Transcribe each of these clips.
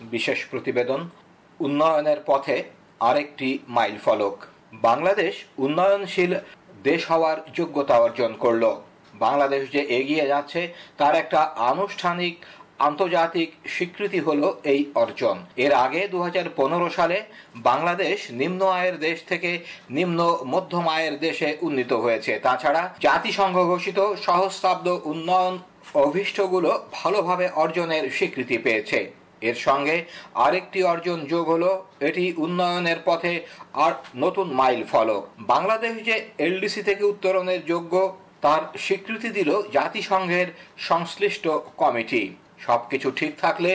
বিশেষ প্রতিবেদন উন্নয়নের পথে আরেকটি মাইল ফলক। বাংলাদেশ উন্নয়নশীল দেশ হওয়ার যোগ্যতা অর্জন করল। বাংলাদেশ যে এগিয়ে যাচ্ছে তার একটা আনুষ্ঠানিক আন্তর্জাতিক স্বীকৃতি হলো এই অর্জন। এর আগে 2015 সালে বাংলাদেশ নিম্ন আয়ের দেশ থেকে নিম্ন মধ্যম আয়ের দেশে উন্নীত হয়েছে। তাছাড়া জাতিসংঘ ঘোষিত সহস্রাব্দ উন্নয়ন অভিষ্টগুলো ভালোভাবে অর্জনের স্বীকৃতি পেয়েছে। এর সঙ্গে আরেকটি অর্জন যোগ হলো, এটি উন্নয়নের পথে আর নতুন মাইল ফলক। বাংলাদেশ যে এলডিসি থেকে উত্তরণের যোগ্য তার স্বীকৃতি দিল জাতিসংঘের সংশ্লিষ্ট কমিটি। সবকিছু ঠিক থাকলে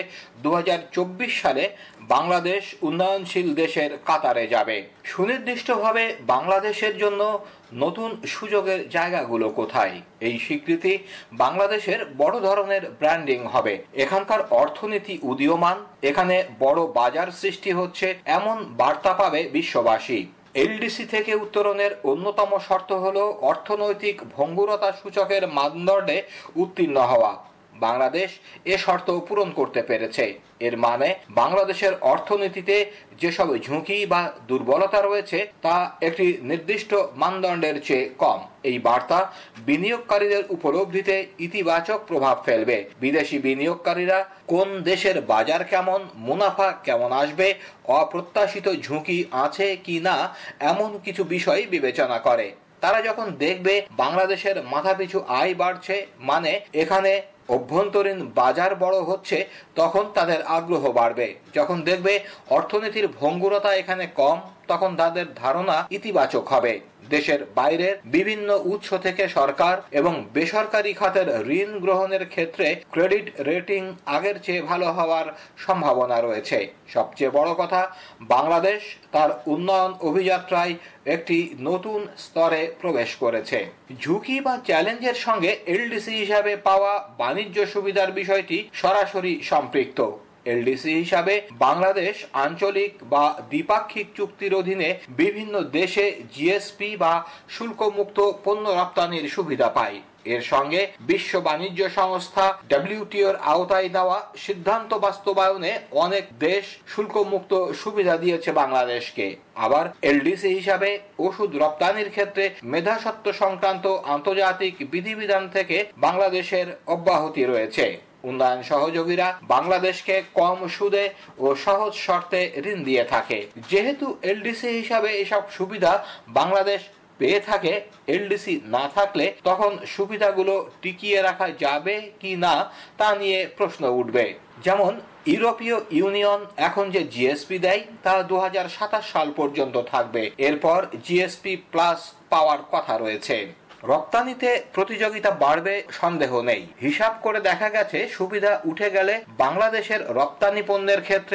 2024 সালে বাংলাদেশ উন্নয়নশীল দেশের কাতারে যাবে। সুনির্দিষ্টভাবে বাংলাদেশের জন্য নতুন সুযোগের জায়গাগুলো কোথায়? এই স্বীকৃতি বাংলাদেশের বড় ধরনের ব্র্যান্ডিং হবে। এখানকার অর্থনীতি উদীয়মান, এখানে বড় বাজার সৃষ্টি হচ্ছে, এমন বার্তা পাবে বিশ্ববাসী। এলডিসি থেকে উত্তরণের অন্যতম শর্ত হলো অর্থনৈতিক ভঙ্গুরতা সূচকের মানদণ্ডে উত্তীর্ণ হওয়া। বাংলাদেশ এ শর্ত পূরণ করতে পেরেছে। এর মানে বাংলাদেশের অর্থনীতিতে যেসব ঝুঁকি বা দুর্বলতা রয়েছে তা একটি নির্দিষ্ট মানদণ্ডের চেয়ে কম। এই বার্তা বিনিয়োগকারীদের উপলব্ধিতে ইতিবাচক প্রভাব ফেলবে। বিদেশি বিনিয়োগকারীরা কোন দেশের বাজার কেমন, মুনাফা কেমন আসবে, অপ্রত্যাশিত ঝুঁকি আছে কি না, এমন কিছু বিষয় বিবেচনা করে। তারা যখন দেখবে বাংলাদেশের মাথাপিছু আয় বাড়ছে, মানে এখানে অভ্যন্তরীণ বাজার বড় হচ্ছে, তখন তাদের আগ্রহ বাড়বে। যখন দেখবে অর্থনীতির ভঙ্গুরতা এখানে কম, তখন তাদের ধারণা ইতিবাচক হবে। দেশের বাইরের বিভিন্ন উৎস থেকে সরকার এবং বেসরকারি খাতের ঋণ গ্রহণের ক্ষেত্রে ক্রেডিট রেটিং আগের চেয়ে ভালো হওয়ার সম্ভাবনা রয়েছে। সবচেয়ে বড় কথা, বাংলাদেশ তার উন্নয়ন অভিযাত্রায় একটি নতুন স্তরে প্রবেশ করেছে। ঝুঁকি বা চ্যালেঞ্জের সঙ্গে এলডিসি হিসাবে পাওয়া বাণিজ্য সুবিধার বিষয়টি সরাসরি সম্পৃক্ত। এলডিসি হিসাবে বাংলাদেশ আঞ্চলিক বা দ্বিপাক্ষিক চুক্তির অধীনে বিভিন্ন দেশে জিএসপি বা শুল্কমুক্ত পণ্য রপ্তানির সুবিধা পায়। এর সঙ্গে বিশ্ব বাণিজ্য সংস্থা ডব্লিউটিওর আওতায় দেওয়া সিদ্ধান্ত বাস্তবায়নে অনেক দেশ শুল্কমুক্ত সুবিধা দিয়েছে বাংলাদেশকে। আবার এলডিসি হিসাবে ওষুধ রপ্তানির ক্ষেত্রে মেধাস্বত্ব সংক্রান্ত আন্তর্জাতিক বিধিবিধান থেকে বাংলাদেশের অব্যাহতি রয়েছে। উন্নয়ন সহযোগীরা বাংলাদেশকে কম সুদে ও সহজ শর্তে ঋণ দিয়ে থাকে। যেহেতু এলডিসি হিসাবে এসব সুবিধা বাংলাদেশ পেয়ে থাকে, এলডিসি না থাকলে তখন সুবিধাগুলো টিকিয়ে রাখা যাবে কি না তা নিয়ে প্রশ্ন উঠবে। যেমন ইউরোপীয় ইউনিয়ন এখন যে জিএসপি দেয় তা 2027 সাল পর্যন্ত থাকবে। এরপর জিএসপি প্লাস পাওয়ার কথা রয়েছে। রপ্তানিতে প্রতিযোগিতা বাড়বে সন্দেহ নেই। হিসাব করে দেখা গেছে সুবিধা উঠে গেলে বাংলাদেশের রপ্তানি পণ্যের ক্ষেত্রে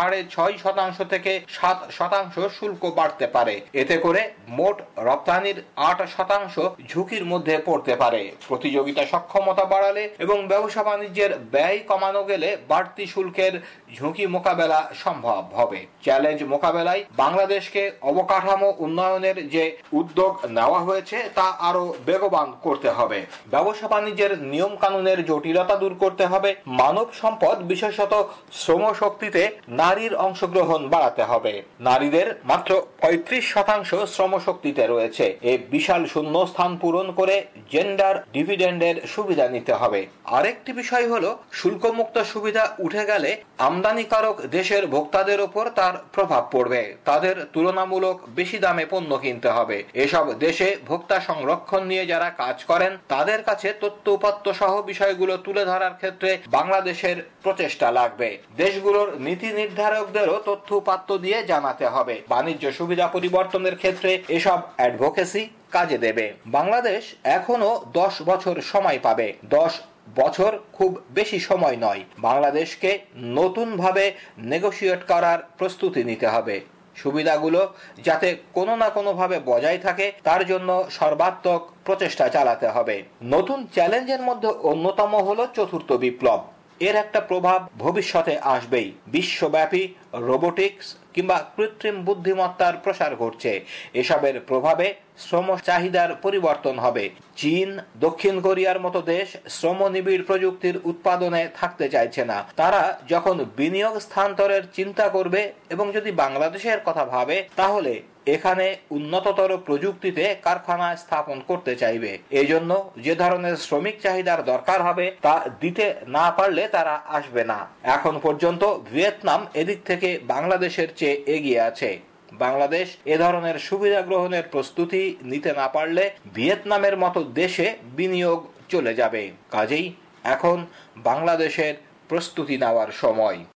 6.5% থেকে 7% শুল্ক বাড়তে পারে। এতে করে মোট রপ্তানির 8% ঝুঁকির মধ্যে পড়তে পারে। প্রতিযোগিতা সক্ষমতা বাড়ালে এবং ব্যবসা বাণিজ্যের ব্যয় কমানো গেলে বাড়তি শুল্কের ঝুঁকি মোকাবেলা সম্ভব হবে। চ্যালেঞ্জ মোকাবেলায় বাংলাদেশকে অবকাঠামো উন্নয়নের যে উদ্যোগ নেওয়া হয়েছে তা আরো বেগবান করতে হবে। ব্যবসা বাণিজ্যের নিয়ম কানুনের জটিলতা দূর করতে হবে। মানব সম্পদ, বিশেষত শ্রম শক্তিতে নারীর অংশগ্রহণ বাড়াতে হবে। নারীদের মাত্র 35% শ্রম শক্তিতে রয়েছে। এই বিশাল শূন্য স্থান পূরণ করে জেন্ডার ডিভিডেন্ডের সুবিধা নিতে হবে। আরেকটি বিষয় হলো, শুল্কমুক্ত সুবিধা উঠে গেলে আমদানিকারক দেশের ভোক্তাদের উপর তার প্রভাব পড়বে। তাদের তুলনামূলক বেশি দামে পণ্য কিনতে হবে। এসব দেশে ভোক্তা সংরক্ষণ নিয়ে যারা কাজ করেন তাদের কাছে তথ্য উপাত্ত সহ বিষয়গুলো তুলে ধরার ক্ষেত্রে বাংলাদেশের প্রচেষ্টা লাগবে। দেশগুলোর নীতি নির্ধারকদেরও তথ্য উপাত্ত দিয়ে জানাতে হবে। বাণিজ্য সুবিধা পরিবর্তনের ক্ষেত্রে এসব অ্যাডভোকেসি কাজে দেবে। বাংলাদেশ এখনো 10 বছর সময় পাবে। 10 বছর খুব বেশি সময় নয়। বাংলাদেশকে নতুন ভাবে নেগোশিয়েট করার প্রস্তুতি নিতে হবে। সুবিধাগুলো যাতে কোনো না কোনো ভাবে বজায় থাকে তার জন্য সর্বাত্মক প্রচেষ্টা চালাতে হবে। নতুন চ্যালেঞ্জের মধ্যে অন্যতম হলো চতুর্থ বিপ্লব। এর একটা প্রভাব ভবিষ্যতে আসবেই। বিশ্বব্যাপী রোবোটিক্স কিংবা কৃত্রিম বুদ্ধিমত্তার প্রসার ঘটছে। এসবের প্রভাবে শ্রম চাহিদার পরিবর্তন হবে। চীন, দক্ষিণ কোরিয়ার মতো দেশ শ্রমনিবিড় প্রযুক্তির উৎপাদনে থাকতে চাইছে না। তারা যখন বিনিয়োগ স্থানান্তরের চিন্তা করবে এবং যদি বাংলাদেশের কথা ভাবে, তাহলে এখানে উন্নততর প্রযুক্তিতে কারখানা স্থাপন করতে চাইবে। এই জন্য যে ধরনের শ্রমিক চাহিদার দরকার হবে তা দিতে না পারলে তারা আসবে না। এখন পর্যন্ত ভিয়েতনাম এদিক থেকে বাংলাদেশের চেয়ে এগিয়ে আছে। বাংলাদেশ এ ধরনের সুবিধা গ্রহণের প্রস্তুতি নিতে না পারলে ভিয়েতনামের মতো দেশে বিনিয়োগ চলে যাবে। কাজেই এখন বাংলাদেশের প্রস্তুতি নেওয়ার সময়।